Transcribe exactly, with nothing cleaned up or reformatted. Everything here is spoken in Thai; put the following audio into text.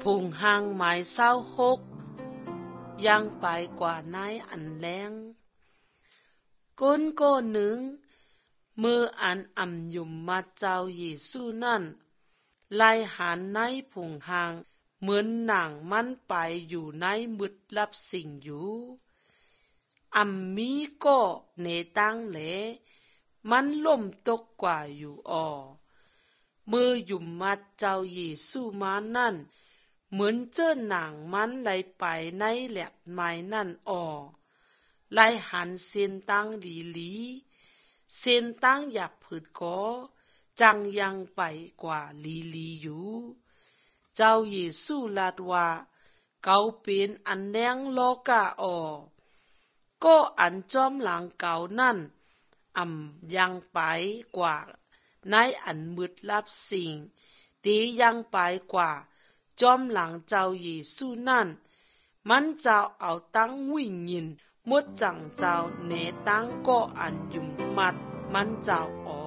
พุงหางหมายเศร้าหกยังไปกว่านายอันแรงก้นโก้หนึ่งมืออันอ่ำยุ่มมาเจ้าเยซูนั่นไล่หันในพุงหางเหมือนหนังมันไปอยู่ในมืดลับสิ่งอยู่อ่ำมีก็เนตังเหลมันล่มตกกว่าอยู่อ่อมือยุ่มมัดเจ้าเยซูมานั่นเหมือนเจ้าหนังมันไหลไปในแหลกไม้นั่นอ่อไล่หันเส้นตั้งหลีหลีเส้นตั้งหยับผืดก็จังยังไปกว่าหลีหลีอยู่เจ้าเยซูลาดว่าเขาเป็นอันแรงโลกาอ่อก็อันจอมหลังเก่านั่นอ่ำยังไปกว่าในอันมืดลับสิ่งตียังไปกว่าจอมหลังเจ้าเยซูนั่นมันเจ้าเอาตั้งวิ่งยินมดจังเจ้าเนตั้งก็อันยุ่มมัดมันเจ้าอ๋อ